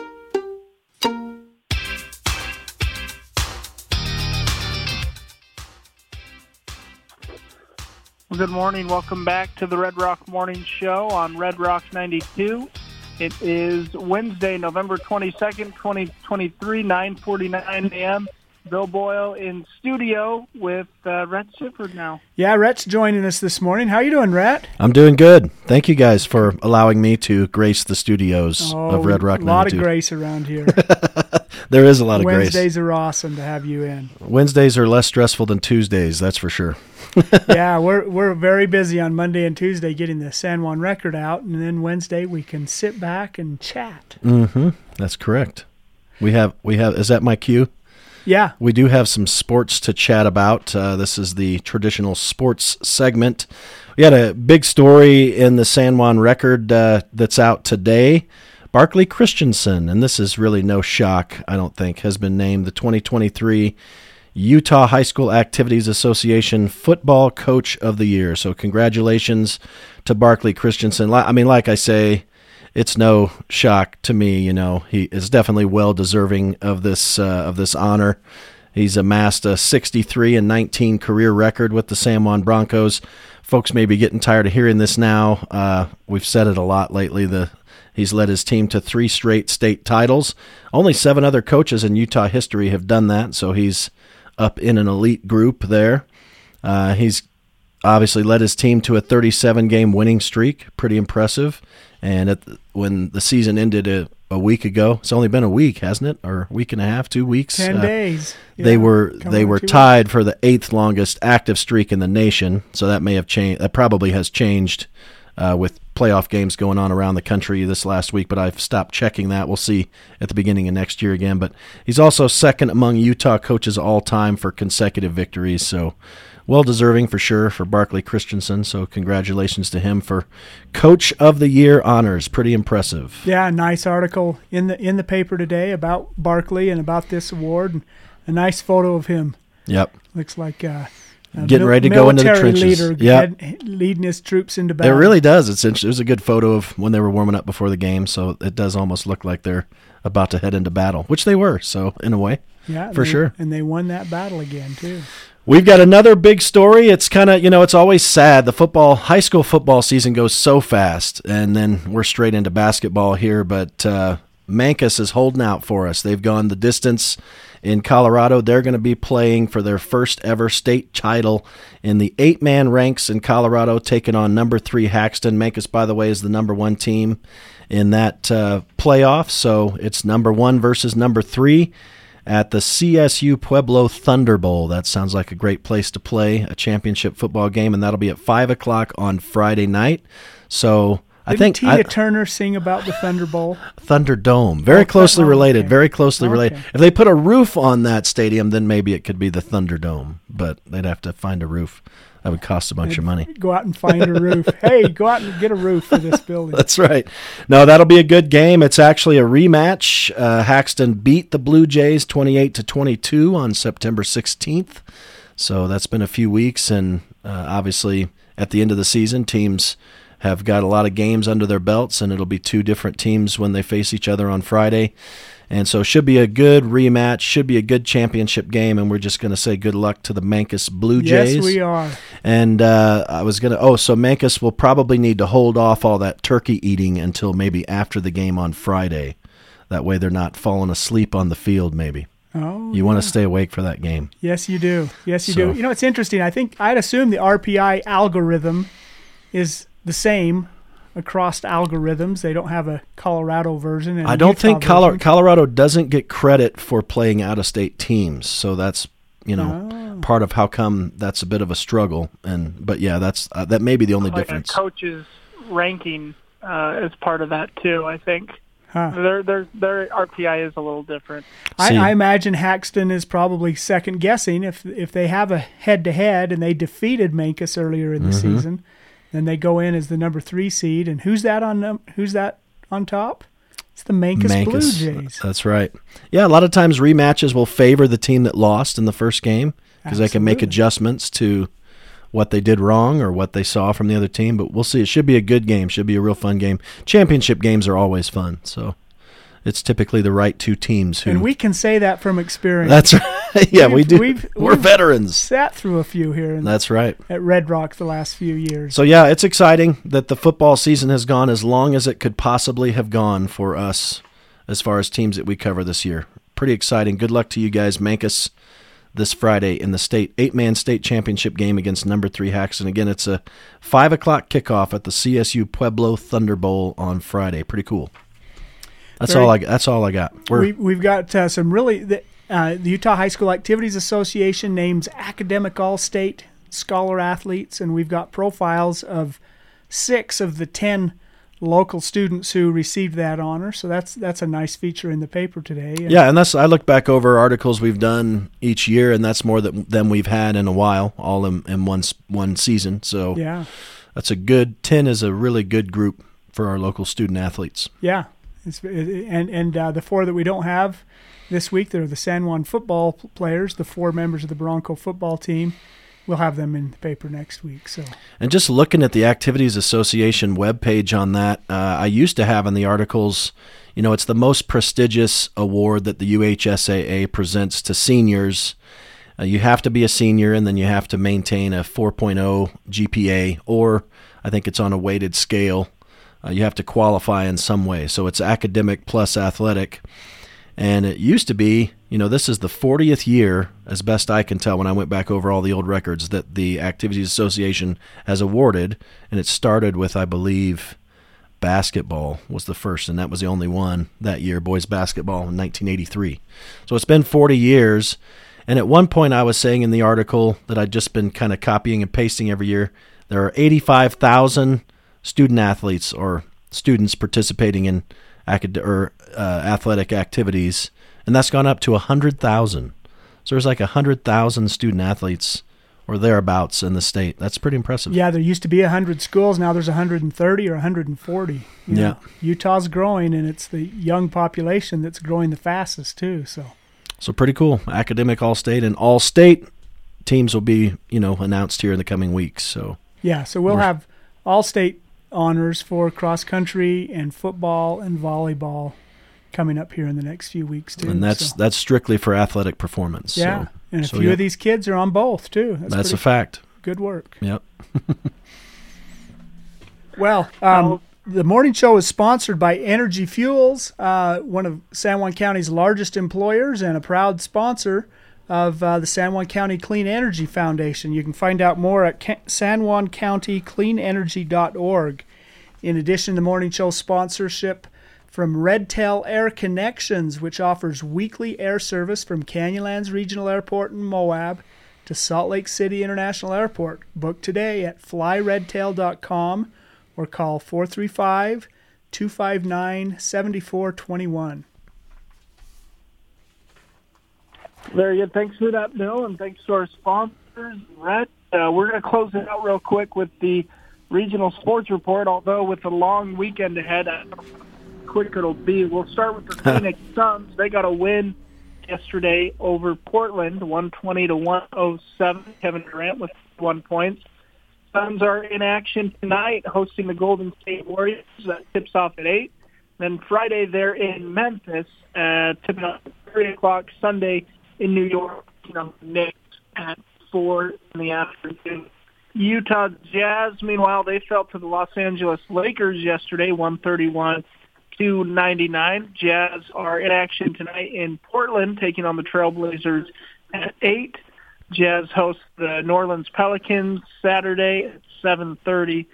Good morning. Welcome back to the Red Rock Morning Show on Red Rock 92. It is Wednesday, November 22nd, 2023, 9:49 a.m. Bill Boyle in studio with Rhett Sifford now. Yeah, Rhett's joining us this morning. How you doing, Rhett? I'm doing good. Thank you guys for allowing me to grace the studios of Red Rock 92. A lot of grace around here. There is a lot of grace. Wednesdays are awesome to have you in. Wednesdays are less stressful than Tuesdays, that's for sure. Yeah, we're very busy on Monday and Tuesday getting the San Juan record out, and then Wednesday we can sit back and chat. Mm-hmm. That's correct. We have. Is that my cue? Yeah. We do have some sports to chat about. This is the traditional sports segment. We had a big story in the San Juan record that's out today. Barkley Christensen, and this is really no shock, I don't think, has been named the 2023 Utah High School Activities Association Football Coach of the Year. So congratulations to Barkley Christensen. I mean, like I say, it's no shock to me. He is definitely well deserving of this honor. He's amassed a 63-19 career record with the San Juan Broncos. Folks may be getting tired of hearing this now. We've said it a lot lately. He's led his team to 3 straight state titles. Only 7 other coaches in Utah history have done that, so he's up in an elite group there. He's obviously led his team to a 37-game winning streak. Pretty impressive. And when the season ended a week ago, it's only been a week, hasn't it? Or a week and a half, 2 weeks? 10 days. Yeah, they were tied for the 8th longest active streak in the nation. So that may have changed. That probably has changed with playoff games going on around the country this last week, but I've stopped checking that. We'll see at the beginning of next year again. But he's also second among Utah coaches all time for consecutive victories. So well-deserving for sure for Barkley Christensen. So congratulations to him for Coach of the Year honors. Pretty impressive. Yeah, nice article in the paper today about Barkley and about this award. And a nice photo of him. Yep. Looks like getting ready to go into the trenches. Leader, leading his troops into battle. It really does. It was a good photo of when they were warming up before the game, so it does almost look like they're about to head into battle, which they were, so in a way, for sure. And they won that battle again, too. We've got another big story. It's kind of, it's always sad. The high school football season goes so fast, and then we're straight into basketball here, but Mancos is holding out for us. They've gone the distance in Colorado. They're going to be playing for their first ever state title in the 8-man ranks in Colorado, taking on number 3 Haxton. Mancos, by the way, is the number 1 team in that playoff, so it's number 1 versus number 3 at the CSU Pueblo Thunder Bowl. That sounds like a great place to play a championship football game, and that'll be at 5 o'clock on Friday night. So I think Tina Turner sing about the Thunder Bowl? Thunderdome. Very closely related. Very closely related. If they put a roof on that stadium, then maybe it could be the Thunderdome. But they'd have to find a roof. That would cost a bunch of money. Go out and find a roof. Hey, go out and get a roof for this building. That's right. No, that'll be a good game. It's actually a rematch. Haxton beat the Blue Jays 28-22 on September 16th. So that's been a few weeks, and obviously at the end of the season, teams have got a lot of games under their belts, and it'll be 2 different teams when they face each other on Friday. And so should be a good rematch, should be a good championship game, and we're just going to say good luck to the Mancos Blue Jays. Yes, we are. And so Mancos will probably need to hold off all that turkey eating until maybe after the game on Friday. That way they're not falling asleep on the field maybe. Oh, you want to stay awake for that game. Yes, you do. Yes, you do. It's interesting. I'd assume the RPI algorithm is the same across algorithms. They don't have a Colorado version. And I don't think Colorado doesn't get credit for playing out-of-state teams, so that's part of how come that's a bit of a struggle. But yeah, that may be the only difference. A coach's ranking is part of that too, I think. Huh. Their RPI is a little different. I imagine Haxton is probably second guessing if they have a head-to-head and they defeated Mancos earlier in the season. Then they go in as the number 3 seed, and who's that on top? It's the Mancos Blue Jays. That's right. Yeah, a lot of times rematches will favor the team that lost in the first game because they can make adjustments to what they did wrong or what they saw from the other team. But we'll see. It should be a good game. Should be a real fun game. Championship games are always fun, so it's typically the right 2 teams who. And we can say that from experience. That's right. Yeah, we do. We're veterans. Sat through a few here. That's right. At Red Rock the last few years. So yeah, it's exciting that the football season has gone as long as it could possibly have gone for us as far as teams that we cover this year. Pretty exciting. Good luck to you guys. Mancos this Friday in the 8-man state championship game against number 3 Haxton. Again, it's a 5 o'clock kickoff at the CSU Pueblo Thunder Bowl on Friday. Pretty cool. That's all I got. We've got some really the Utah High School Activities Association names academic all-state scholar athletes, and we've got profiles of 6 of the 10 local students who received that honor. So that's a nice feature in the paper today. And I look back over articles we've done each year, and that's more than we've had in a while, all in one season. So yeah, that's a good 10 is a really good group for our local student athletes. Yeah. And the 4 that we don't have this week, they're the San Juan football players, the 4 members of the Bronco football team. We'll have them in the paper next week. And just looking at the Activities Association webpage on that, I used to have in the articles, it's the most prestigious award that the UHSAA presents to seniors. You have to be a senior, and then you have to maintain a 4.0 GPA, or I think it's on a weighted scale. You have to qualify in some way. So it's academic plus athletic. And it used to be, this is the 40th year, as best I can tell when I went back over all the old records, that the Activities Association has awarded. And it started with, I believe, basketball was the first, and that was the only one that year, boys basketball in 1983. So it's been 40 years. And at one point I was saying in the article that I'd just been kind of copying and pasting every year, there are 85,000 student athletes or students participating in athletic activities, and that's gone up to 100,000. So there's like 100,000 student athletes or thereabouts in the state. That's pretty impressive. Yeah, there used to be 100 schools. Now there's 130 or 140. Yeah. Utah's growing, and it's the young population that's growing the fastest too. So pretty cool. Academic All-State, and all-state teams will be, announced here in the coming weeks. So yeah, so we'll have all-state honors for cross country and football and volleyball coming up here in the next few weeks too. And that's strictly for athletic performance. Yeah, and a few of these kids are on both too. That's a fact. Good work. Yep. Well, the morning show is sponsored by Energy Fuels, one of San Juan County's largest employers and a proud sponsor of the San Juan County Clean Energy Foundation. You can find out more at sanjuancountycleanenergy.org. In addition to morning show sponsorship from Redtail Air Connections, which offers weekly air service from Canyonlands Regional Airport in Moab to Salt Lake City International Airport. Book today at flyredtail.com or call 435-259-7421. Very good. Thanks for that, Bill, and thanks to our sponsors, Rhett. We're going to close it out real quick with the regional sports report, although with the long weekend ahead, I don't know how quick it'll be. We'll start with the Phoenix Suns. They got a win yesterday over Portland, 120-107. Kevin Durant with 1 point. Suns are in action tonight, hosting the Golden State Warriors. That tips off at 8. Then Friday, they're in Memphis, tipping off at 3 o'clock. Sunday in New York, Knicks at 4 in the afternoon. Utah Jazz, meanwhile, they fell to the Los Angeles Lakers yesterday, 131-99. Jazz are in action tonight in Portland, taking on the Trailblazers at 8. Jazz host the New Orleans Pelicans Saturday at 7:30.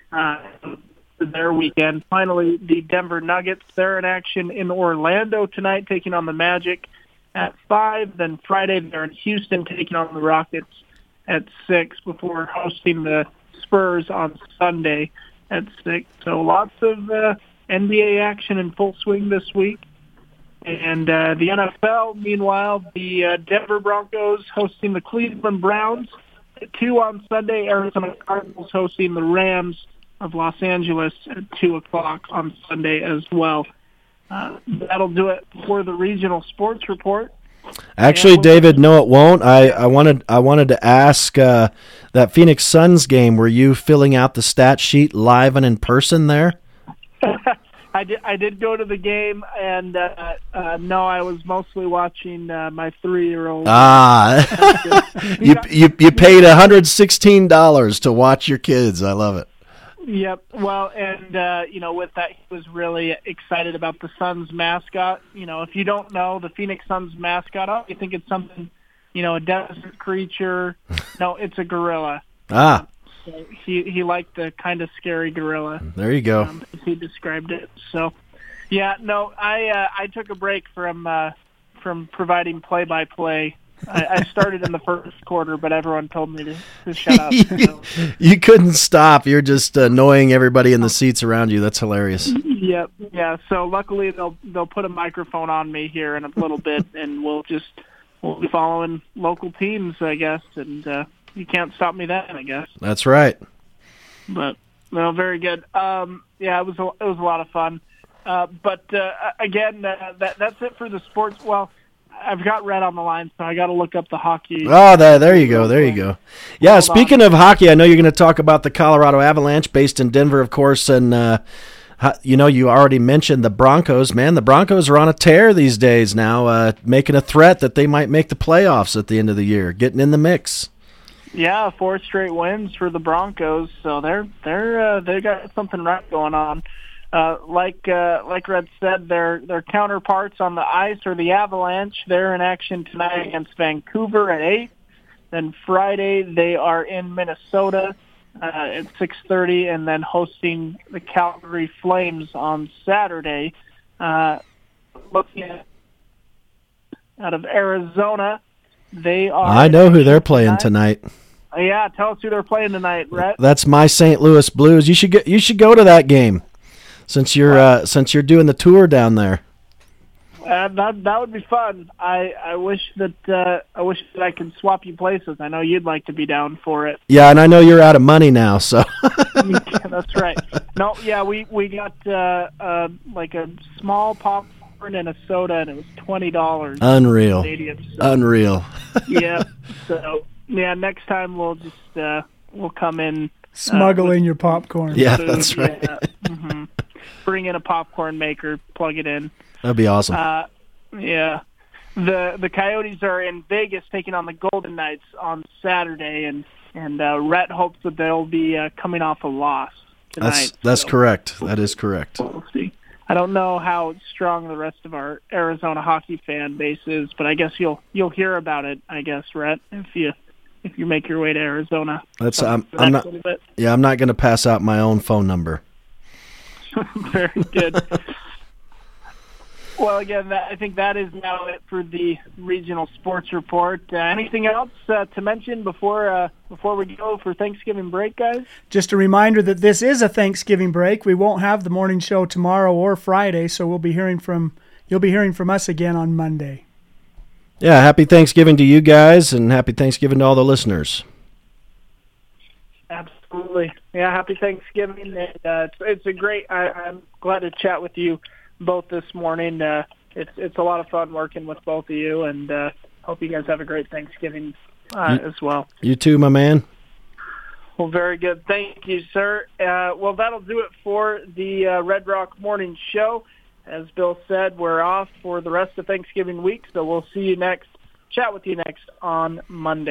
Their weekend. Finally, the Denver Nuggets, they're in action in Orlando tonight, taking on the Magic at 5. Then Friday, they're in Houston, taking on the Rockets at 6 before hosting the Spurs on Sunday at 6. So lots of NBA action in full swing this week. And the NFL, meanwhile, the Denver Broncos hosting the Cleveland Browns at 2 on Sunday. Arizona Cardinals hosting the Rams of Los Angeles at 2 o'clock on Sunday as well. That'll do it for the regional sports report. Actually, David, no, it won't. I wanted to ask that Phoenix Suns game. Were you filling out the stat sheet live and in person there? I did go to the game, and no, I was mostly watching my 3-year-old. You paid $116 to watch your kids. I love it. Yep. Well, and with that, he was really excited about the Suns mascot. If you don't know the Phoenix Suns mascot, you think it's something, a desert creature. No, it's a gorilla. So he liked the kind of scary gorilla. There you go. As he described it. So, yeah, no, I took a break from providing play-by-play. I started in the first quarter, but everyone told me to shut up. So. You couldn't stop. You're just annoying everybody in the seats around you. That's hilarious. Yep. Yeah. So luckily they'll put a microphone on me here in a little bit, and we'll be following local teams, I guess, and you can't stop me then, I guess. That's right. But no, very good. Yeah, it was a lot of fun. But again, that's it for the sports. Well, I've got Red on the line, so I got to look up the hockey. Oh, there you go. There you go. Yeah, speaking of hockey, I know you're going to talk about the Colorado Avalanche, based in Denver, of course, and you already mentioned the Broncos. Man, the Broncos are on a tear these days now, making a threat that they might make the playoffs at the end of the year, getting in the mix. Yeah, 4 straight wins for the Broncos, so they got something right going on. Like Red said, their counterparts on the ice are the Avalanche. They're in action tonight against Vancouver at 8. Then Friday they are in Minnesota at 6:30, and then hosting the Calgary Flames on Saturday. Looking at out of Arizona, they are. I know who they're playing tonight. Yeah, tell us who they're playing tonight, Rhett. That's my St. Louis Blues. You should go to that game, since you're doing the tour down there. That would be fun. I wish that I could swap you places. I know you'd like to be down for it. Yeah, and I know you're out of money now, so. That's right. No, yeah, we got like a small popcorn and a soda, and it was $20. Unreal. Stadium, so. Unreal. Yeah. So yeah, next time we'll just we'll come in. Smuggle in your popcorn. Yeah, food. that's right. Yeah. Mm-hmm. Bring in a popcorn maker, plug it in. That'd be awesome. Yeah. The Coyotes are in Vegas taking on the Golden Knights on Saturday, and Rhett hopes that they'll be coming off a loss tonight. That's correct. That is correct. We'll see. I don't know how strong the rest of our Arizona hockey fan base is, but I guess you'll hear about it, I guess, Rhett, if you make your way to Arizona. I'm not going to pass out my own phone number. Very good. Well, again, I think that is now it for the regional sports report. Anything else to mention before we go for Thanksgiving break, guys? Just a reminder that this is a Thanksgiving break. We won't have the morning show tomorrow or Friday, so you'll be hearing from us again on Monday. Yeah, happy Thanksgiving to you guys, and happy Thanksgiving to all the listeners. Absolutely. Yeah, happy Thanksgiving. And, it's a great. I'm glad to chat with you both this morning. It's a lot of fun working with both of you, and hope you guys have a great Thanksgiving as well. You too, my man. Well, very good. Thank you, sir. Well, that'll do it for the Red Rock Morning Show. As Bill said, we're off for the rest of Thanksgiving week, so we'll see you next. Chat with you next on Monday.